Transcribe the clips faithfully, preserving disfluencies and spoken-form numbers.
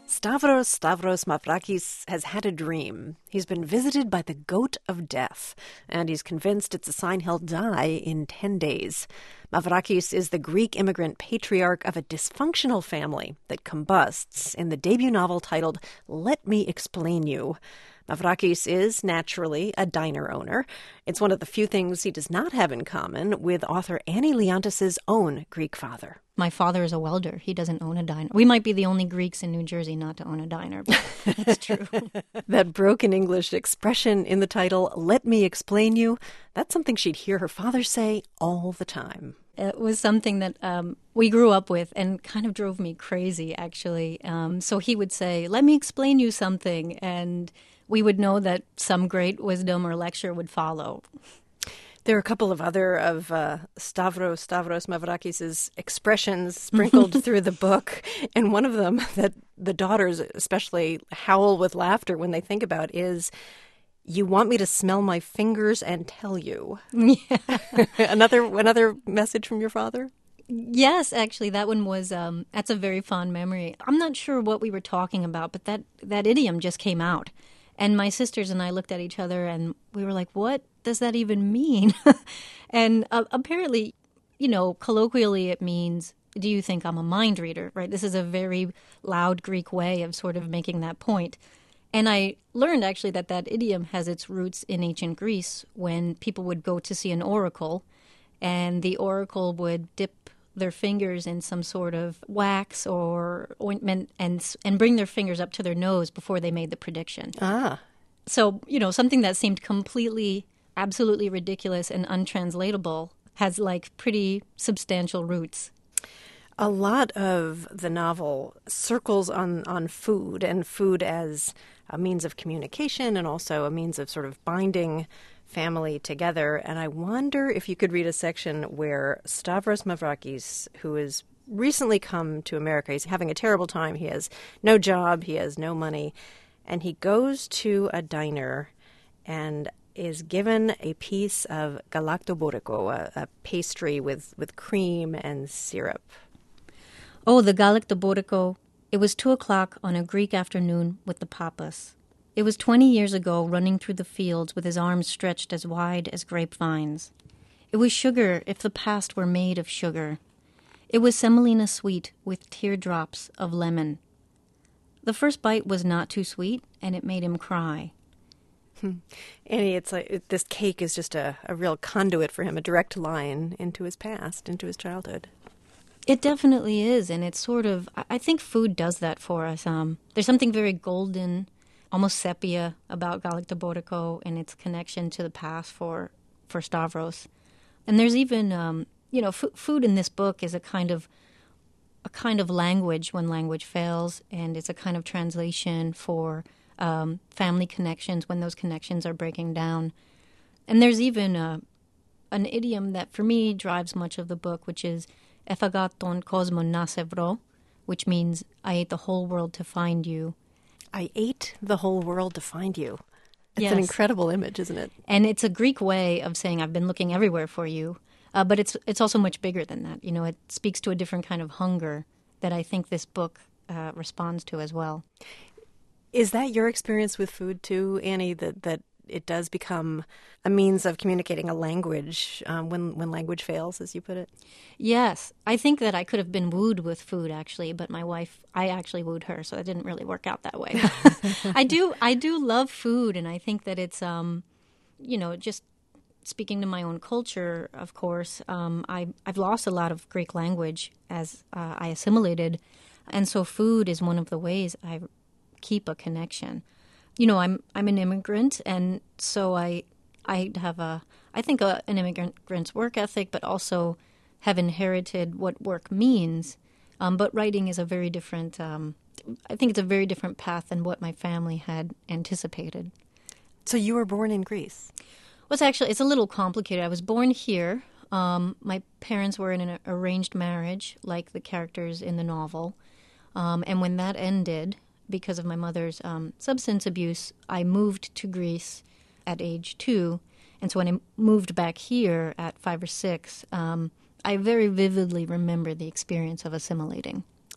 Stavros Stavros Mavrakis has had a dream. He's been visited by the goat of death, and he's convinced it's a sign he'll die in ten days. Mavrakis is the Greek immigrant patriarch of a dysfunctional family that combusts in the debut novel titled Let Me Explain You. Mavrakis is, naturally, a diner owner. It's one of the few things he does not have in common with author Annie Leontis' own Greek father. My father is a welder. He doesn't own a diner. We might be the only Greeks in New Jersey not to own a diner, but it's true. That broken English expression in the title, Let Me Explain You, that's something she'd hear her father say all the time. It was something that um, we grew up with and kind of drove me crazy, actually. Um, so he would say, let me explain you something, and we would know that some great wisdom or lecture would follow. There are a couple of other of uh, Stavros Stavros Mavrakis' expressions sprinkled through the book, and one of them that the daughters especially howl with laughter when they think about is, you want me to smell my fingers and tell you. Yeah. another another message from your father? Yes, actually, that one was, um, that's a very fond memory. I'm not sure what we were talking about, but that, that idiom just came out. And my sisters and I looked at each other and we were like, what does that even mean? and uh, apparently, you know, colloquially it means, do you think I'm a mind reader, right? This is a very loud Greek way of sort of making that point. And I learned actually that that idiom has its roots in ancient Greece when people would go to see an oracle and the oracle would dip their fingers in some sort of wax or ointment and and bring their fingers up to their nose before they made the prediction. Ah. So, you know, something that seemed completely, absolutely ridiculous and untranslatable has like pretty substantial roots. A lot of the novel circles on, on food and food as a means of communication and also a means of sort of binding family together. And I wonder if you could read a section where Stavros Mavrakis, who has recently come to America, he's having a terrible time. He has no job, he has no money, and he goes to a diner and is given a piece of galaktoboriko, a, a pastry with, with cream and syrup. Oh, the galaktoboriko. It was two o'clock on a Greek afternoon with the papas. It was twenty years ago, running through the fields with his arms stretched as wide as grapevines. It was sugar if the past were made of sugar. It was semolina sweet with teardrops of lemon. The first bite was not too sweet, and it made him cry. Hmm. Annie, it's like it, this cake is just a, a real conduit for him, a direct line into his past, into his childhood. It definitely is, and it's sort of, I think food does that for us. Um, there's something very golden, almost sepia about galaktoboriko and its connection to the past for, for Stavros. And there's even, um, you know, f- food in this book is a kind of a kind of language when language fails, and it's a kind of translation for um, family connections when those connections are breaking down. And there's even a, an idiom that for me drives much of the book, which is Ephagat kosmon nasevro, which means I ate the whole world to find you. I ate the whole world to find you. It's yes. an incredible image, isn't it? And it's a Greek way of saying I've been looking everywhere for you. Uh, but it's it's also much bigger than that. You know, it speaks to a different kind of hunger that I think this book uh, responds to as well. Is that your experience with food too, Annie, that, that it does become a means of communicating a language um, when, when language fails, as you put it? Yes. I think that I could have been wooed with food, actually, but my wife, I actually wooed her, so it didn't really work out that way. I do I do love food, and I think that it's, um, you know, just speaking to my own culture, of course, um, I, I've lost a lot of Greek language as uh, I assimilated, and so food is one of the ways I keep a connection. You know, I'm I'm an immigrant, and so I I have a I think a, an immigrant's work ethic, but also have inherited what work means. Um, but writing is a very different. Um, I think it's a very different path than what my family had anticipated. So you were born in Greece. Well, it's actually it's a little complicated. I was born here. Um, my parents were in an arranged marriage, like the characters in the novel, um, and when that ended, because of my mother's um, substance abuse, I moved to Greece at age two. And so when I moved back here at five or six, um, I very vividly remember the experience of assimilating.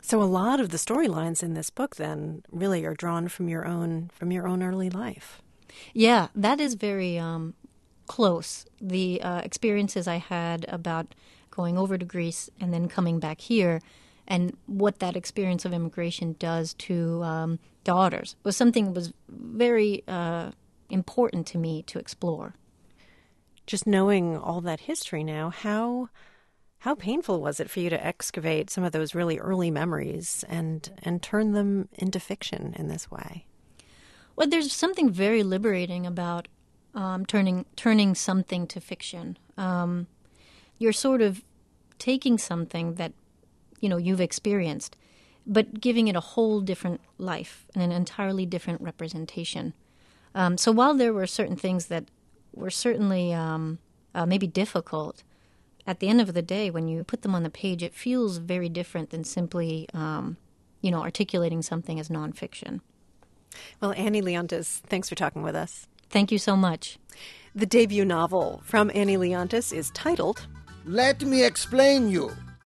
So a lot of the storylines in this book then really are drawn from your own from your own early life. Yeah, that is very um, close. The uh, experiences I had about going over to Greece and then coming back here, and what that experience of immigration does to um, daughters was something that was very uh, important to me to explore. Just knowing all that history now, how how painful was it for you to excavate some of those really early memories and and turn them into fiction in this way? Well, there's something very liberating about um, turning turning something to fiction. Um, you're sort of taking something that, you know, you've experienced, but giving it a whole different life and an entirely different representation. Um, so while there were certain things that were certainly um, uh, maybe difficult, at the end of the day, when you put them on the page, it feels very different than simply, um, you know, articulating something as nonfiction. Well, Annie Leontis, thanks for talking with us. Thank you so much. The debut novel from Annie Leontis is titled Let Me Explain You.